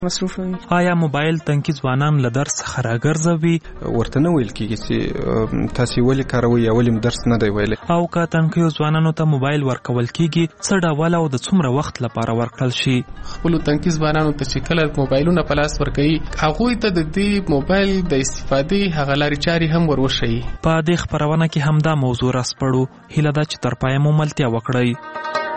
مصروف وي. آیا موبایل تنکي ځوانان له درس څخه راګرځوي؟ ورته نه ویل کېږي چې تاسې ولې کاروئ یا ولې درس نه دی ویلی. او که تنکیو ځوانانو ته موبایل ورکول کېږي څه ډول او د څومره وخت لپاره ورکړل شي؟ خپلو تنکي ځوانانو ته چې کله موبایلونه په لاس ورکوي هغوی ته د دې موبایل د استفادې هغه لارې چارې هم ور وښیي. په دې خپرونه کې همدا موضوع راسپړو. هیله ده چې تر پایه مو ملتیا وکړئ.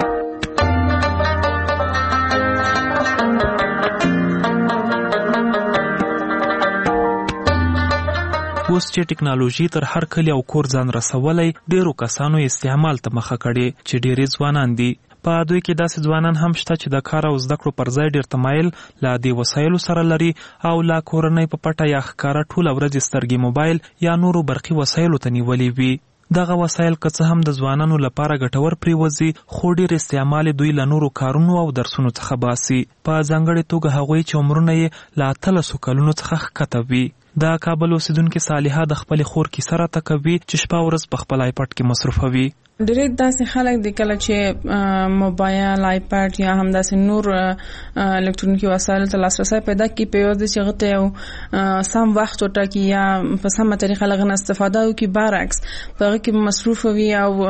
اوس چې ټکنالوژي تر هر کلی او کور ځان رسولی، ډیرو کسانو استعمال ته مخه کړې چې ډیری ځوانان دي. په دوی کې داسې ځوانان هم شته چې د کار او زده کړو پر ځای ډیر تمایل له دې وسایلو سره لري او لا کورنۍ په پټه یا ښکاره ټوله ورځ سترګې موبایل یا نورو برقي وسایلو ته نیولې وي. دغه وسایل که څه هم د ځوانانو لپاره ګټور پریوځي، خو ډیر استعمال دوی له نورو کارونو او درسونو څخه باسي، په ځانګړې توګه هغوی چې عمرونه یې له 13 کلونو څخه ښکته وي. د کابل اوسیدونکې صالحه د خپلې خور کیسه راته کوي چې شپه ورځ په خپل آیپډ کې مصروفوي. ډېر داسې خلک دي کله چې موبایل، آیپډ یا هم داسې نور الکترونیکي وسایلو ته لاسرسی پیدا کړي، په یوازې چې هغه ته یو سم وخت وټاکي یا په سمه طریقه له هغه نه استفاده وکړي، برعکس په هغه کې مصروف وي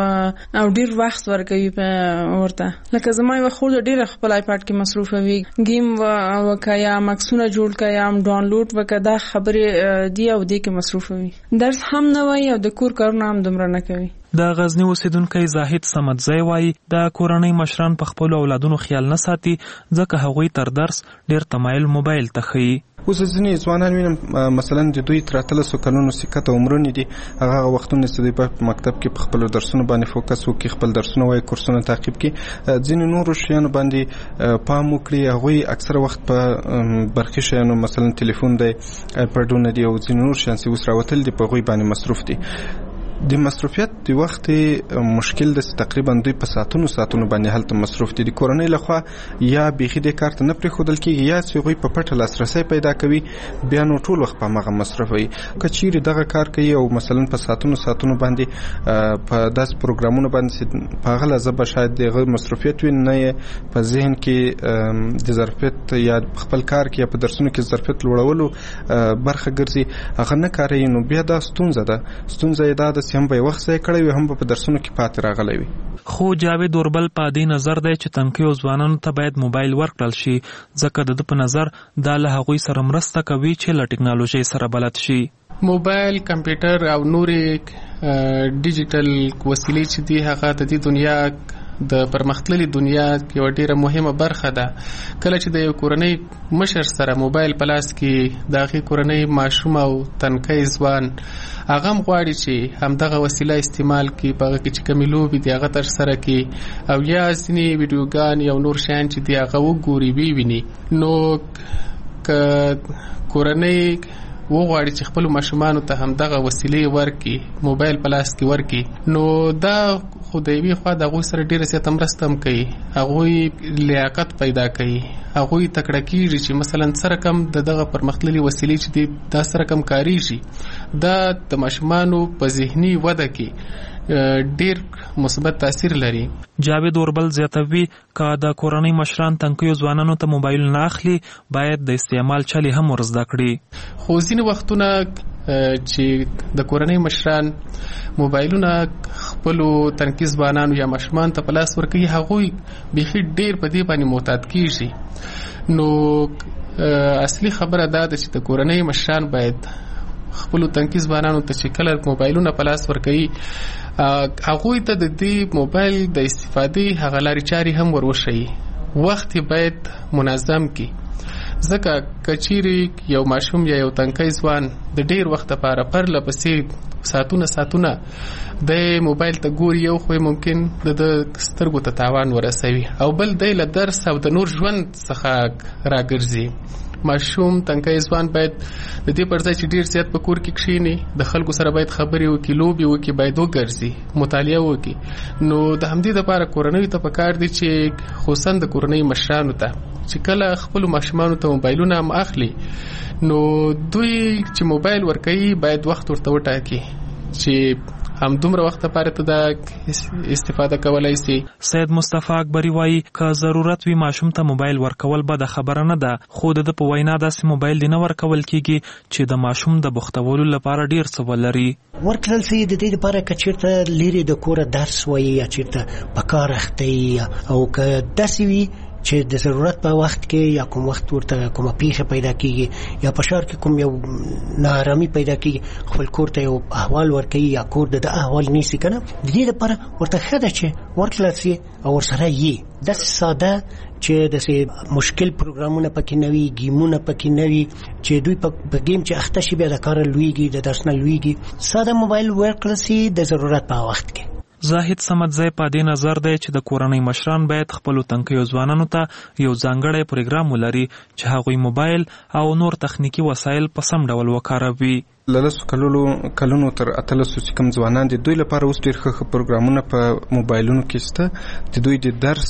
او ډېر وخت ورکوي ورته. لکه زما یوه خور ډېره خپل آیپډ کې مصروف وي، گیم وکړه یا مکسونه جوړ کړه یا هم ډاونلوډ وکړه، دا خبرې دي او دې کې مصروف وي. درس هم نه وایي او د کور کارونه هم دومره نه کوي. د غزنی اوسیدونکی زاهد سمدزی وایي د کورنۍ مشران په خپلو اولادونو خیال نه ساتي، ځکه هغوی تر درس ډیر تمایل موبایل ته ښیي. اوس ځینې ځوانان وینم مثلا د دوی تر 13 کلونو سکته عمرونه دي، هغه وختونه چې دوی په مکتب کې په خپلو درسونو باندې فوکس وکړي، خپل درسونه وایي، کورسونه تعقیب کړي، ځینې نورو شیانو باندې پام وکړي. هغوی اکثره وخت په برقي شیانو مثلا تلیفون دی، آیپډونه دي او ځینې نور شیان چې اوس راوتل دي په هغوی باندې مصروف دي. د مصروفیت د وخت مشکل د تقریبا دوی په ساعتونو باندې هلته مصروف دي. د کورنۍ لخوا یا بیخي د کار ته نه پرېښودل کېږي یا چې هغوی په پټه لاسرسی پیدا کوي، بیا نو ټول وخت په هماغه مصروف وي. که چیرې دغه کار کوي او مثلا په ساعتونو باندې په داسې پروګرامونو باندې په هغه لحظه به شاید دغه مصروفیت وي، نه یې په ذهن کې د ظرفیت یا خپل کار کې یا په درسونو کې ظرفیت لوړولو برخه ګرځي، هغه نه کاروي، نو بیا دا ستونزه یې دا ده هم به وخت ځای کړی وي، هم په درسونو کې پاتې راغلی وي. خو جاوید اوربل په دې نظر دی چې تنکیو ځوانانو ته باید موبایل ورکړل شي، ځکه د ده په نظر دا له هغوی سره مرسته کوي چې له ټکنالوژۍ سره بلد شي. موبایل، کمپیوټر او نورې ډیجیټل وسیلې چې دي هغه د دې دنیا د پرمختللي دنیا یو ډیره مهمه برخه ده. کله چې د یو کورنۍ مشر سره موبایل په لاس کې د هغې کورنۍ ماشوم او تنکی ځوان هغه هم غواړي چې همدغه وسیله استعمال کړي، په هغه کې چې کومې لوبې دي هغه ترسره کړي او یا ځینې ویډیوګان یا نور شیان چې دي هغه وګوري، وویني. نو که کورنۍ وغواړي چې خپلو ماشومانو ته همدغه وسیلې ورکړي، موبایل په لاس کې ورکړي، نو دا خو د یوې خوا د هغوی سره ډېره زیاته مرسته هم کوي، هغوی لیاقت پیدا کوي، هغوی تکړه کېږي چې مثلا سره کم دغه پرمختللي وسیلې چې دي دا سره کم کاریږي، دا د ماشومانو په ذهني وده کې ډیر مثبت تاثیر لري. جاوید اوربل زیاتوي که د کورنۍ مشران تنکیو ځوانانو ته موبایل نه اخلي، باید د استعمال چلې هم ور زده کړي. خو ځینې وختونه چې د کورنۍ مشران موبایلونه خپلو تنکي ځوانانو یا ماشومان ته په لاس ورکوي، هغوی بیخي ډیر په دې باندې معتاد کېږي. نو اصلي خبره دا ده چې د کورنۍ مشران باید خپلو تنکي ځوانانو ته چې کله موبایلونه په لاس ورکوي، هغوی ته د دې موبایل د استفادې هغه لارې چارې هم ور وښیي، وخت یې باید منظم کړي. ځکه که چیرې یو ماشوم یا یو تنکی ځوان د ډیر وخت لپاره پرله پسې ساعتونه د موبایل ته ګوري، یو خو ممکن د سترګو ته تاوان ورسوي او بل دی له درس او د نور ژوند څخه راګرځي. ماشوم تنکی ځوان باید د دې پر ځای چې ډیر زیات په کور کې کښیني، د خلکو سره باید خبرې وکړي، لوبې وکړي، باید وګرځي، مطالعه وکړي. نو د همدې لپاره کورنۍ ته پکار دي چې خصوصا د کورنۍ مشرانو ته چې کله خپلو ماشومانو ته موبایلونه هم اخلي، نو دوی چې موبایل ورکوي باید وخت ورته وټاکي چې هم دومره وخت لپاره ته دا استفاده کولای شي. سید مصطفی اکبری وایي که ضرورت وي ماشوم ته موبایل ورکول بده خبره نه ده، خو د په وینا داسې موبایل دی نه ورکول کیږي چې د ماشوم د بوختولو لپاره ډیر څه ولري. ورکړل سي د دې لپاره که چیرته لري د کوره درس وایي یا چیرته په کار اخته او که داسې وي چې د ضرورت په وخت کې یا کوم وخت ورته کومه پیښه پیدا کیږي یا په ښار کې کوم یو ناارامي پیدا کیږي خپل کور ته یو احوال ورکوي یا کور د احوال نیسي کنه د دې لپاره ورته ښه ده چې ورکړل سي او ورسره یې داسې ساده چې داسې مشکل پروګرامونه پکې نه وي، ګیمونه پکې نه وي چې دوی په ګیم چې اخته شي بیا د کار لویږي د درس نه لویږي. ساده موبایل ورکړل سي د ضرورت په وخت کې. زاهد سمدزی په دې نظر دی چې د کورنۍ مشران باید خپل تنکیو ځوانانو ته یو ځانګړی پروګرام ولري چې هغوی موبایل او نور تخنیکی وسایل په سم ډول وکاروي. لسو کلونو تر 18 چې کوم ځوانان دي دوی لپاره اوس ډېر ښه پروګرامونه په موبایلونو کې شته چې دوی د درس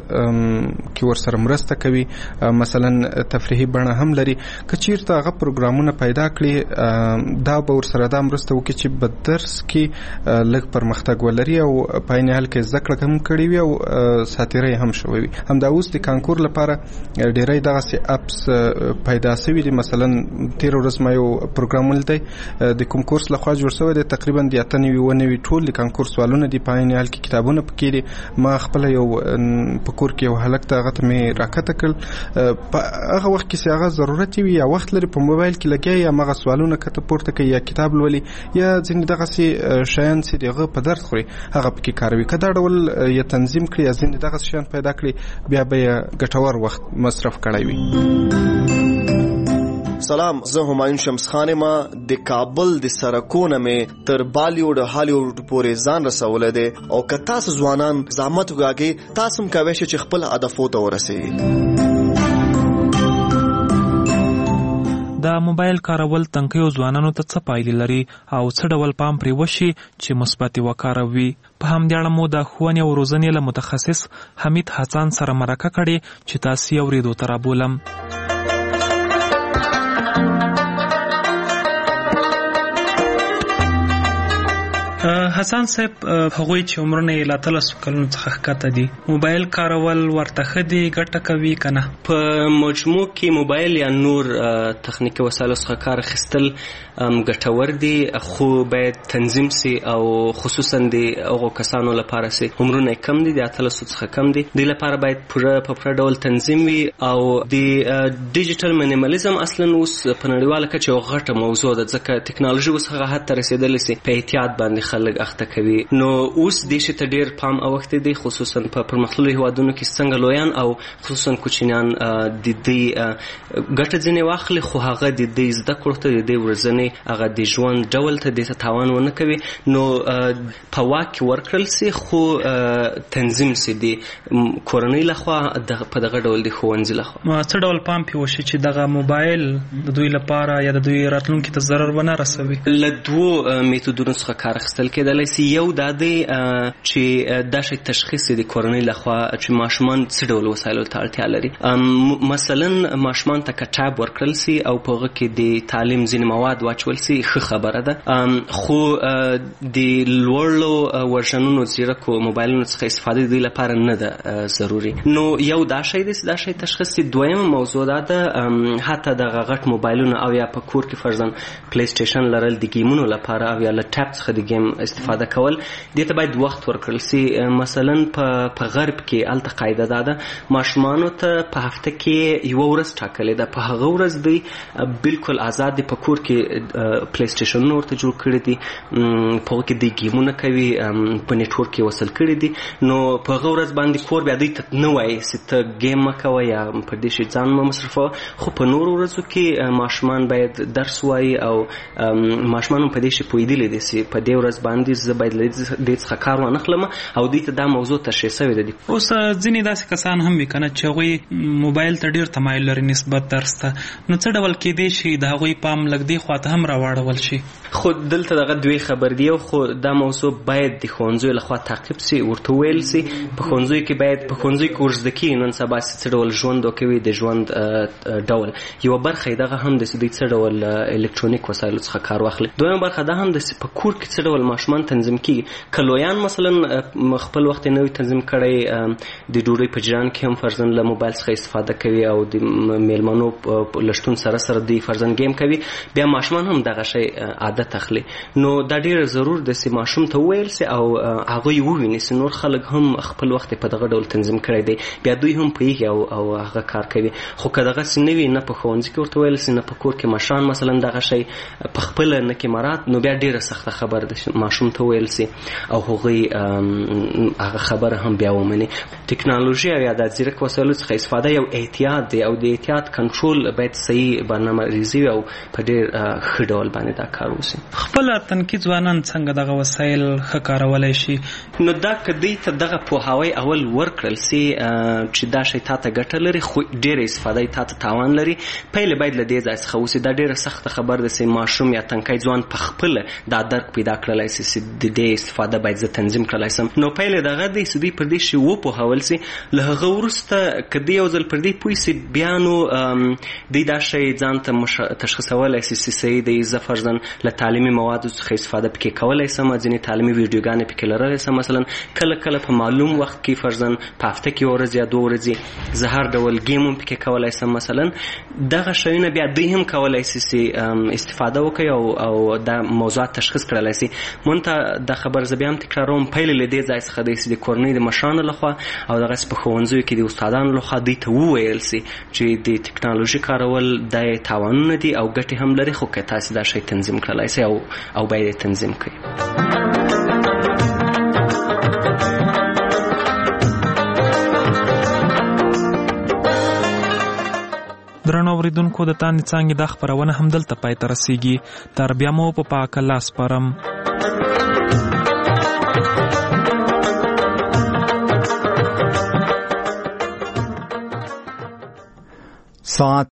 کې ورسره مرسته کوي، مثلا تفریحي بڼه هم لري. که چیرته هغه پروګرامونه پیدا کړي دا به ورسره دا مرسته وکړي چې په درس کې لږ پرمختګ ولري او په عین حال کې زده کړه هم کړې وي او ساتیرۍ هم شوی وي. همدا اوس د کانکور لپاره ډېری دغسې اپس پیدا شوي دي. مثلا تېره ورځ ما یو پروګرام ولیدی د کوم کورس لخوا جوړ شوی دی، تقریبا د 98 ټول د کانکور سوالونه دي، په عین حال کې کتابونه پکې دي. ما خپل یو په کور کې یو هلک ته هغه ته مې راکته کړل، په هغه وخت کې هغه ضرورت وي یا وخت لري په موبایل کې لګیا یا هغه سوالونه کته پورته کوي یا کتاب لولي یا ځینې دغسې شیان چې دغه په درد خوري هغه پکې کاروي. که دا ډول یا تنظیم کړي یا ځینې دغسې شیان پیدا کړي بیا به یې ګټور وخت مصرف کړی وي. سلام، زه همایون شمس خان ما د کابل د سرکونه مې تر بالیوډ هالیوډ پورې ځان رسولی دی او که تاسو ځوانان زحمت وکاږئ تاسو هم کولی شئ چې خپل هدفو ته ورسئ. د موبایل کارول تنکیو ځوانانو ته څه پایلې لري او څه ډول پام پرې وشي چې مثبت وکاروي. په همدې اړه مو د ښوونې او روزنې له متخصص حمید حسن سره مرکه کړې چې تاسو یې اورېدو ته رابولم. حسن صاحب، هغوی چې عمرونه یې له 13 کلونو څخه ښکته دي موبایل کارول ورته ښه دي، ګټه کوي که نه؟ په مجموع کې موبایل یا نور تخنیکي وسایلو څخه کار اخیستل ګټور دي، خو باید تنظیم سي او خصوصا د هغو کسانو لپاره سي عمرونه کم دي، د 13 څخه کم دي، دوی لپاره باید په پوره ډول تنظیم وي. او د ډیجیټل مینیمالیزم اصلا اوس په نړیواله کچه یو غټه موضوع ده، ځکه ټکنالوژي اوس هغه حد ته رسېدلی سي په احتیاط باندې خلک اخته کوي. نو اوس دې شي ته ډېر پام اوښتی دی، خصوصا په پرمختللو هیوادونو کې څنګه لویان او خصوصا کوچنیان د دې ګټه ځینې واخلي، خو هغه د دې زده کړو ته د دې ورځنې هغه د ژوند ډول ته دې ته تاوان ونه کوي. نو په واک کې ورکړل سي خو تنظیم سي د کورنۍ لخوا په دغه ډول د ښوونځي لخوا. څه ډول پام پې وشي چې دغه موبایل د دوی لپاره یا د دوی راتلونکي ته ضرر ونه رسوي؟ له دوو میتودونو څخه کار اخیستل کېدلی سي. یو دا دی چې دا شی تشخیص د کورنۍ لخوا چې ماشومان څه ډول وسایلو ته اړتیا لري. مثلا ماشومان ته کتاب ورکړل سي او په هغه کې د تعلیم ځینې مواد واچول سي، ښه خبره ده، خو د لوړو ورژنونو زیرکو موبایلونو څخه استفاده دوی لپاره نه ده ضروري. نو یو دا شی دی چې دا شی تشخیص دي. دویمه موضوع دا ده حتی دغه غټ موبایلونه او یا په کور کې فرضاً پلی سټیشن لرل د ګیمونو لپاره او یا له ټاپ څخه د ګیم استفاده کول، دې ته باید وخت ورکړل سي. مثلا په غرب کې هلته قاعده دا ده ماشومانو ته په هفته کې یوه ورځ ټاکلې ده، په هغه ورځ دوی بالکل آزاد دي، په کور کې پلی سټیشنونه ورته جوړ کړي دي، په هغه کې دوی ګیمونه کوي، په نیټورک کې وصل کړي دي. نو په هغه ورځ باندې کور بیا دوی ته نه وایي چې ته ګیم مه کوه یا په دې شي ځان مه مصرفوه، خو په نورو ورځو کې ماشومان باید درس وایي او ماشومان هم په دې شي پوهېدلی دي چې په دې ورځ باندې زه باید له دې څخه کار وانخلم او دوی ته دا موضوع تشریح شوې ده. اوس ځینې داسې کسان هم وي که نه چې هغوی موبایل ته ډېر تمایل لري نسبت درس ته، نو څه ډول کېدی شي د هغوی پام لږ دې خوا ته هم راواړول شي؟ خو دلته دغه دوی خبر دی، خو دا موضوع باید د ښوونځیو لخوا تعقیب سي، ورته ویل سي. په ښوونځیو کې باید په ښوونځیو کې ورزده کېږي نن سبا چې څه ډول ژوند وکوي، د ژوند ډول یوه برخه یې دغه هم ده چې دوی څه ډول الکترونیک وسایلو څخه کار واخلي. دویمه برخه دا هم ده چې په کور کې څه ډول ماشومان ماشومان تنظیم کیږي. کلویان مثلا خپل وخت نه تنظیم کړي د ډوډۍ په جریان کې هم فرضاً له موبایل څخه استفاده کوي او د میلمنو لشتون سره دوی فرضاً گیم کوي، بیا ماشومان هم دغه شی عادت اخلي. نو دا ډیر ضرور د سي ماشوم ته ویل سي او هغه وویني چې نور خلک هم خپل وخت په دغه ډول تنظیم کړی دی، بیا دوی هم پیږي او هغه کار کوي. خو که دغه سنوي نه په ښوونځي کې ورته ویل سي نه په کور کې ماشومان مثلا دغه شی په خپل نه کې مراد، نو بیا ډیره سخته خبر ده ماشوم ته ویل سي او هغه خبره هم بیا ومني. ټکنالوژي او یا د ځیرک وسایلو څخه استفاده یو احتیاط دی او د احتیاط کنټرول باید صحیح برنامه ریزي او په ډیر ښه ډول باندې دا کار وشي. خپل تنکي ځوانان څنګه دغه وسایل ښه کارولای شي؟ نو دا کدی ته دغه پوهاوی اول ورکړل سي چې دا شی تاته ګټه لري خو ډیر استفاده تاته تاوان لري، پهل باید له دې ځای څخه وسی. دا ډیره سخته خبر ده چې ماشوم یا تنکي ځوان په خپل دا درک پیدا کړلای سي چې د دې استفاده باید زه تنظیم کړلای سم. نو پهل دغه دې سدي پر دې شی و په حواله سي له هغه ورسته کدی یو ځل پر دې پوي سي بیا نو د دا شی ځان ته تشخیصولای سي چې صحیح دی. زه فرضاً له تعلیمي موادو څخه استفاده پکې کولای سم، ځینې تعلیمي ویډیوګانې پکې لرلی سم، مثلا کله کله په معلوم وخت کې فرضاً په هفته کې ورځ یا 2 ورځې زه هر ډول گیم هم پکې کولای سم. مثلا دغه شیونه بیا دوی هم کولای سي چې استفاده وکړي او دا موضوعات تشخیص کړلی سي. مونږ دا خبر زه بیا هم تکراروم، پیل له دې ځای څخه دی چې د کورنۍ د مشرانو لخوا او دغسې په ښوونځیو کې د استادانو لخوا دوی ته وویل سي چې د ټکنالوژي کارول دا تاوانونه دي او ګټې هم لري، خو که تاسې دا شی تنظیم کړلی سي او باید یې تنظیم کړئ. درنو اوریدونکو، د تاندې څانګې دا خپرونه همدلته پای ته رسیږي. تر بیا مو په پاک الله سپارم. ساعت